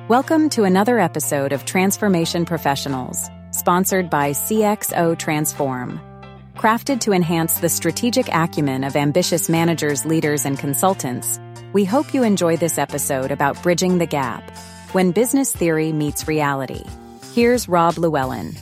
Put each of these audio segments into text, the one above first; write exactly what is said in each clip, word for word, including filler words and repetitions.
Welcome to another episode of Transformation Professionals, sponsored by C X O Transform. Crafted to enhance the strategic acumen of ambitious managers, leaders, and consultants, we hope you enjoy this episode about bridging the gap when business theory meets reality. Here's Rob Llewellyn.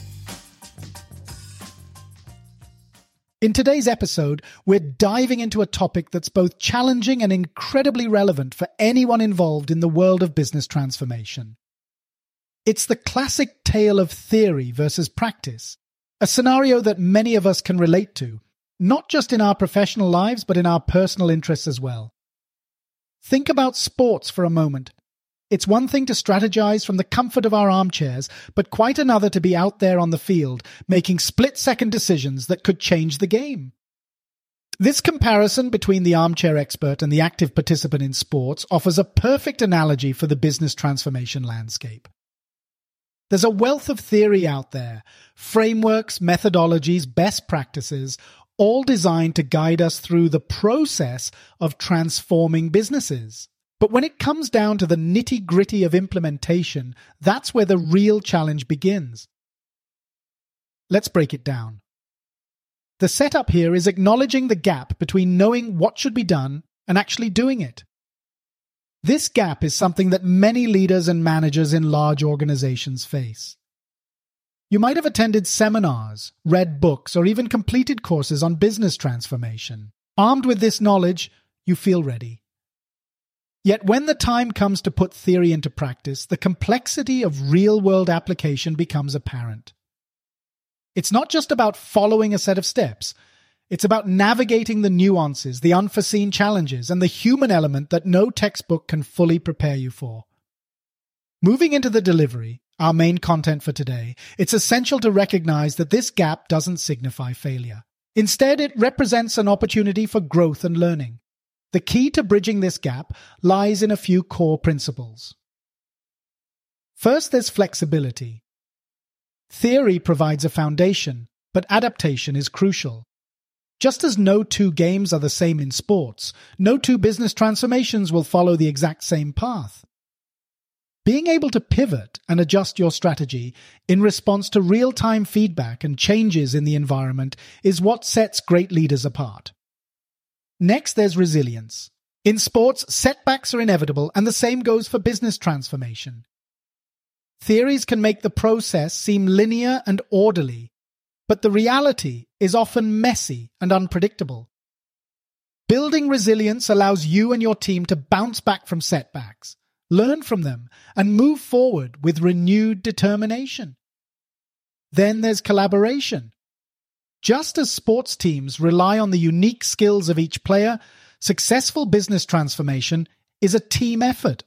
In today's episode, we're diving into a topic that's both challenging and incredibly relevant for anyone involved in the world of business transformation. It's the classic tale of theory versus practice, a scenario that many of us can relate to, not just in our professional lives, but in our personal interests as well. Think about sports for a moment. It's one thing to strategize from the comfort of our armchairs, but quite another to be out there on the field, making split-second decisions that could change the game. This comparison between the armchair expert and the active participant in sports offers a perfect analogy for the business transformation landscape. There's a wealth of theory out there, frameworks, methodologies, best practices, all designed to guide us through the process of transforming businesses. But when it comes down to the nitty-gritty of implementation, that's where the real challenge begins. Let's break it down. The setup here is acknowledging the gap between knowing what should be done and actually doing it. This gap is something that many leaders and managers in large organizations face. You might have attended seminars, read books, or even completed courses on business transformation. Armed with this knowledge, you feel ready. Yet when the time comes to put theory into practice, the complexity of real-world application becomes apparent. It's not just about following a set of steps. It's about navigating the nuances, the unforeseen challenges, and the human element that no textbook can fully prepare you for. Moving into the delivery, our main content for today, it's essential to recognize that this gap doesn't signify failure. Instead, it represents an opportunity for growth and learning. The key to bridging this gap lies in a few core principles. First, there's flexibility. Theory provides a foundation, but adaptation is crucial. Just as no two games are the same in sports, no two business transformations will follow the exact same path. Being able to pivot and adjust your strategy in response to real-time feedback and changes in the environment is what sets great leaders apart. Next, there's resilience. In sports, setbacks are inevitable, and the same goes for business transformation. Theories can make the process seem linear and orderly, but the reality is often messy and unpredictable. Building resilience allows you and your team to bounce back from setbacks, learn from them, and move forward with renewed determination. Then there's collaboration. Just as sports teams rely on the unique skills of each player, successful business transformation is a team effort.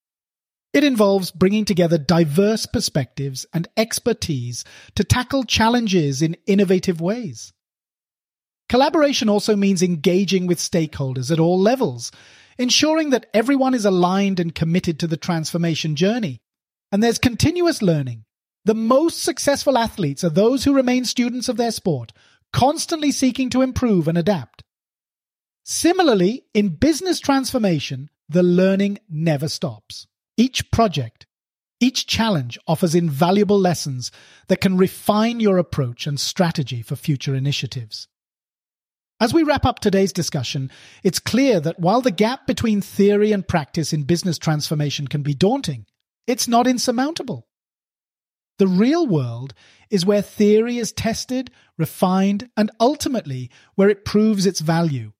It involves bringing together diverse perspectives and expertise to tackle challenges in innovative ways. Collaboration also means engaging with stakeholders at all levels, ensuring that everyone is aligned and committed to the transformation journey. And there's continuous learning. The most successful athletes are those who remain students of their sport, constantly seeking to improve and adapt. Similarly, in business transformation, the learning never stops. Each project, each challenge offers invaluable lessons that can refine your approach and strategy for future initiatives. As we wrap up today's discussion, it's clear that while the gap between theory and practice in business transformation can be daunting, it's not insurmountable. The real world is where theory is tested, refined, and ultimately where it proves its value.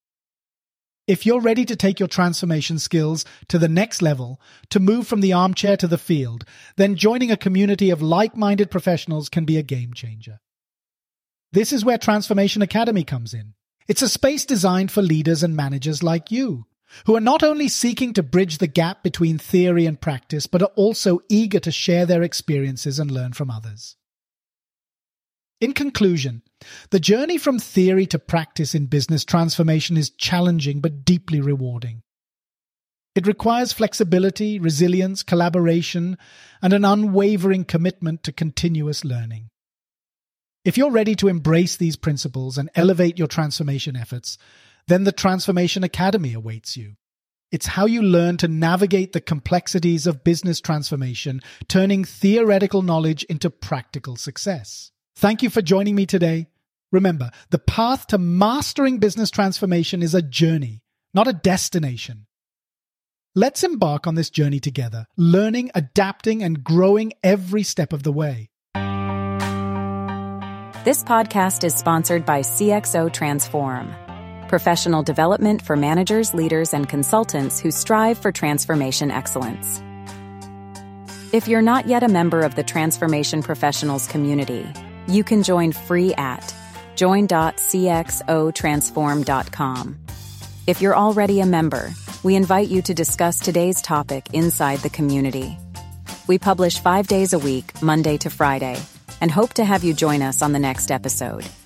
If you're ready to take your transformation skills to the next level, to move from the armchair to the field, then joining a community of like-minded professionals can be a game changer. This is where Transformation Academy comes in. It's a space designed for leaders and managers like you, who are not only seeking to bridge the gap between theory and practice, but are also eager to share their experiences and learn from others. In conclusion, the journey from theory to practice in business transformation is challenging but deeply rewarding. It requires flexibility, resilience, collaboration, and an unwavering commitment to continuous learning. If you're ready to embrace these principles and elevate your transformation efforts, then the Transformation Academy awaits you. It's how you learn to navigate the complexities of business transformation, turning theoretical knowledge into practical success. Thank you for joining me today. Remember, the path to mastering business transformation is a journey, not a destination. Let's embark on this journey together, learning, adapting, and growing every step of the way. This podcast is sponsored by C X O Transform, professional development for managers, leaders, and consultants who strive for transformation excellence. If you're not yet a member of the Transformation Professionals community, you can join free at join dot c x o transform dot com. If you're already a member, we invite you to discuss today's topic inside the community. We publish five days a week, Monday to Friday, and hope to have you join us on the next episode.